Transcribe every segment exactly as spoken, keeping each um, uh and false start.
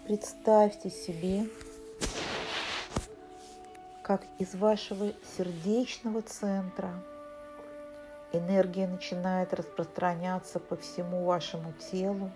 Представьте себе, как из вашего сердечного центра энергия начинает распространяться по всему вашему телу.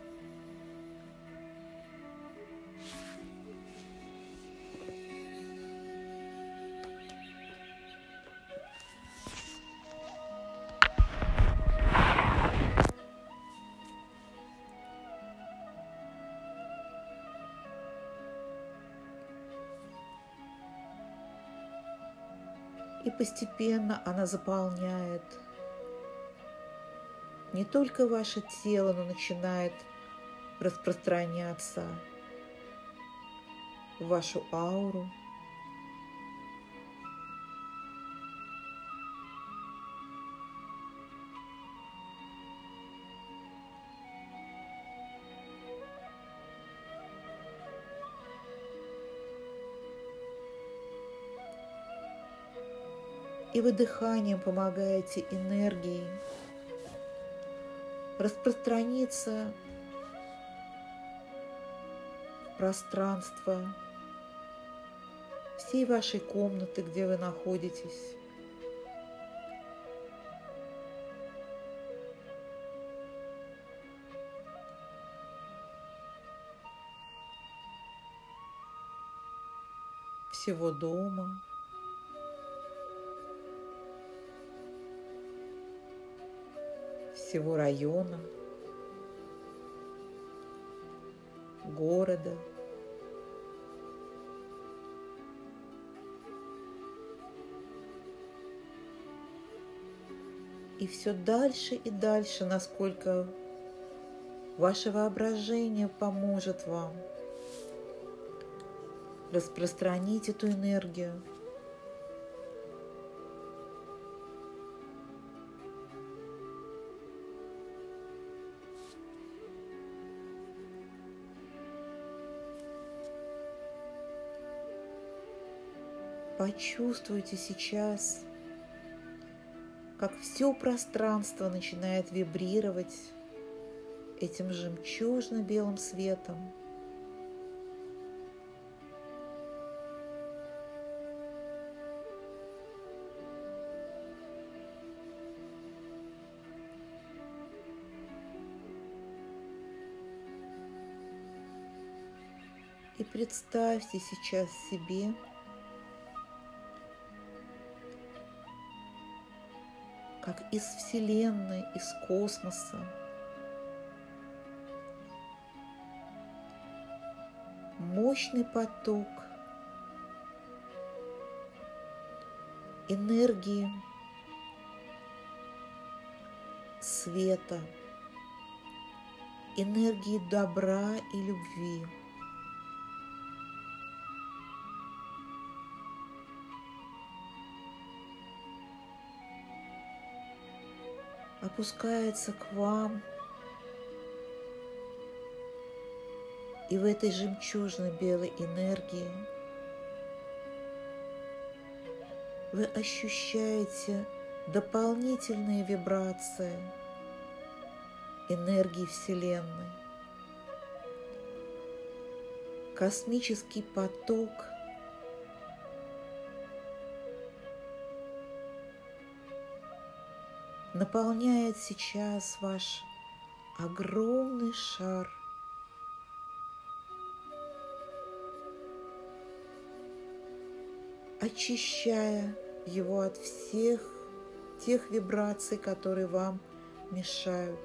И постепенно она заполняет не только ваше тело, но начинает распространяться в вашу ауру. И вы дыханием помогаете энергии распространиться в пространство всей вашей комнаты, где вы находитесь. Всего дома. Всего района, города. И все дальше и дальше, насколько ваше воображение поможет вам распространить эту энергию. Почувствуйте сейчас, как все пространство начинает вибрировать этим жемчужно-белым светом. И представьте сейчас себе, как из Вселенной, из космоса мощный поток энергии света, энергии добра и любви опускается к вам, и в этой жемчужно-белой энергии вы ощущаете дополнительные вибрации энергии Вселенной. Космический поток наполняет сейчас ваш огромный шар, очищая его от всех тех вибраций, которые вам мешают.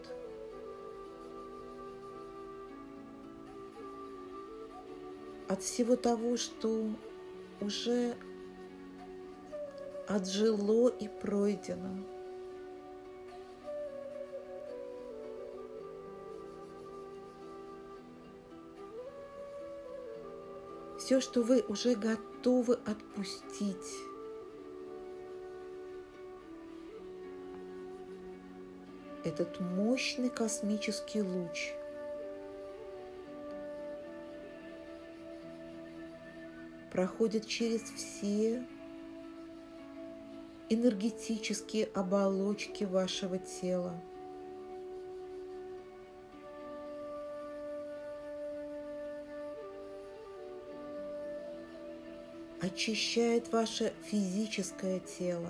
От всего того, что уже отжило и пройдено. Все, что вы уже готовы отпустить. Этот мощный космический луч проходит через все энергетические оболочки вашего тела. очищает ваше физическое тело.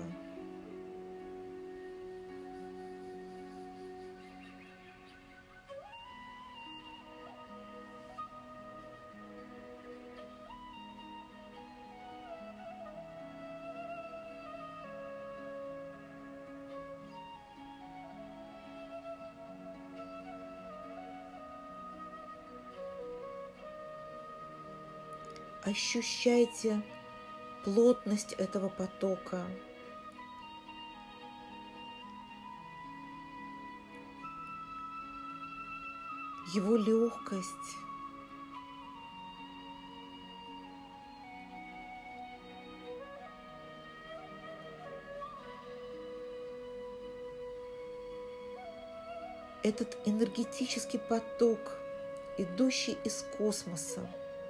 Ощущайте плотность этого потока. Его легкость. Этот энергетический поток, идущий из космоса,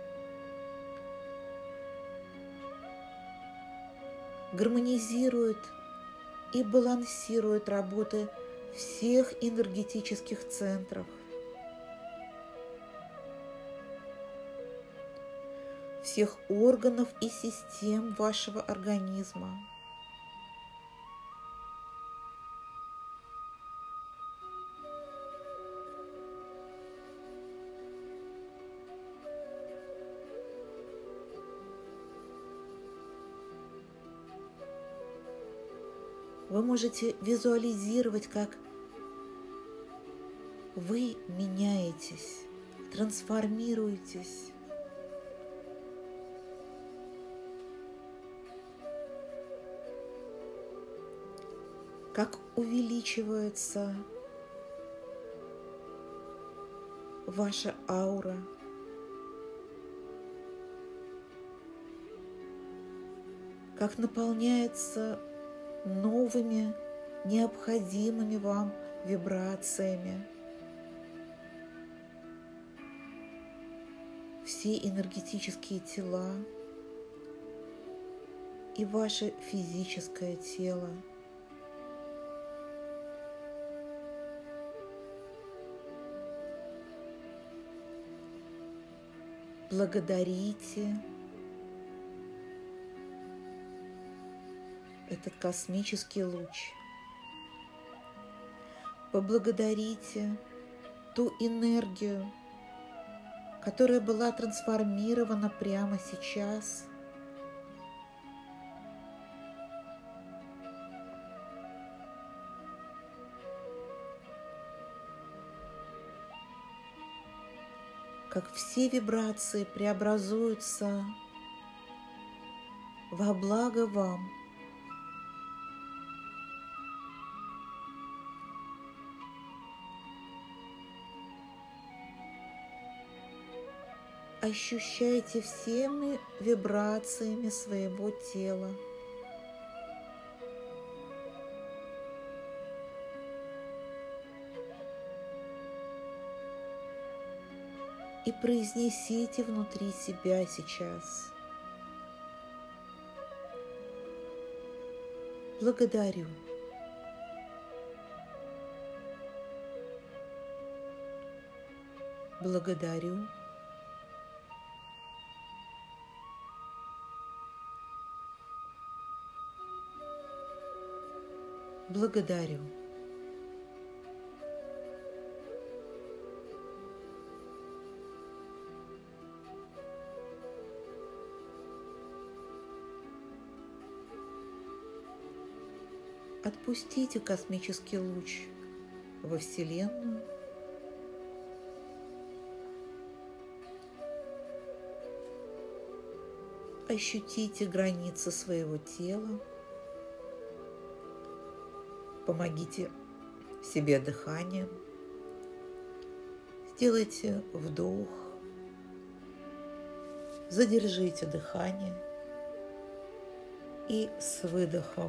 гармонизирует и балансирует работы всех энергетических центров, всех органов и систем вашего организма. Вы можете визуализировать, как вы меняетесь, трансформируетесь. Как увеличивается ваша аура. Как наполняется новыми, необходимыми вам вибрациями. Все энергетические тела и ваше физическое тело. Благодарите этот космический луч. Поблагодарите ту энергию, которая была трансформирована прямо сейчас. Как все вибрации преобразуются во благо вам. Ощущайте всеми вибрациями своего тела. И произнесите внутри себя сейчас: благодарю. Благодарю. Благодарю. Отпустите космический луч во Вселенную. Ощутите границы своего тела. Помогите себе дыханием. Сделайте вдох. Задержите дыхание. И с выдохом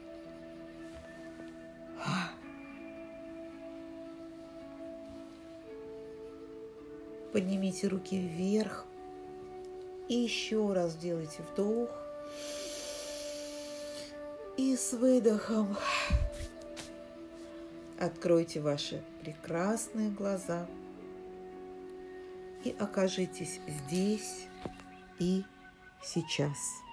поднимите руки вверх. И еще раз делайте вдох. И с выдохом откройте ваши прекрасные глаза и окажитесь здесь и сейчас.